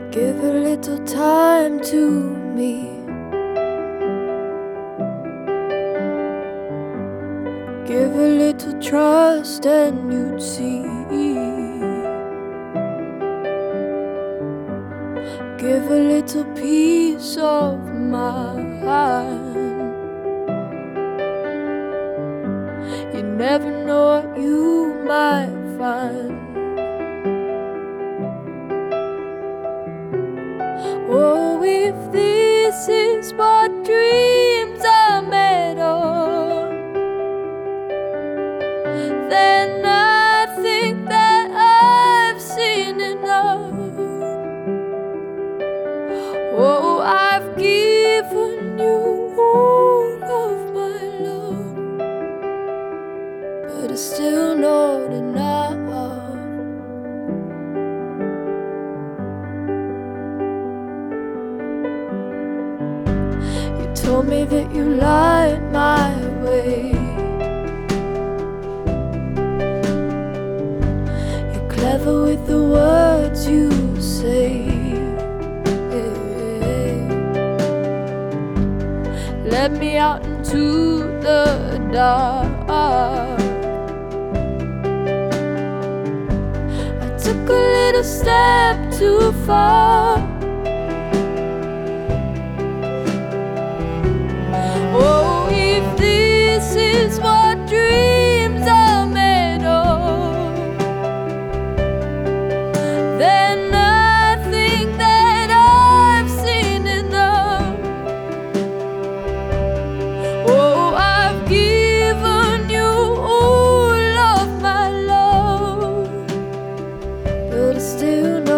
Give a little time to me. Give a little trust and you'd see. Give a little peace of mind. You never know what you might find. Oh, if this is what dreams are made of, then I think that I've seen enough. Oh, I've given you all of my love, but it's still not enough. You told me that you light my way. You're clever with the words you say. Let me out into the dark. I took a little step too far. Oh, if this is what dreams are made of, then I think that I've seen enough. Oh, I've given you all of my love, but it's still not